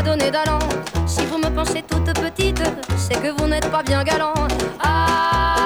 donner d'allant. Si vous me pensez toute petite, c'est que vous n'êtes pas bien galant. Ah,